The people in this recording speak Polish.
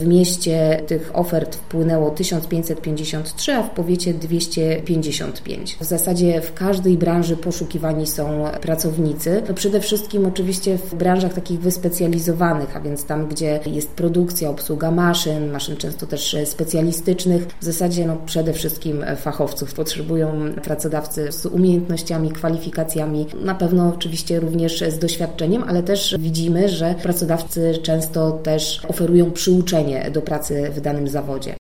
W mieście tych ofert wpłynęło 1553, a w powiecie 255. W zasadzie w każdej branży poszukiwani są pracownicy. No przede wszystkim oczywiście w branżach takich wyspecjalizowanych, a więc tam, gdzie jest produkcja, obsługa maszyn często też specjalistycznych. W zasadzie przede wszystkim fachowców potrzebują pracodawcy z umiejętnościami, kwalifikacjami, na pewno oczywiście również z doświadczeniem, ale też widzimy, że pracodawcy często też oferują przyuczenie do pracy w danym zawodzie.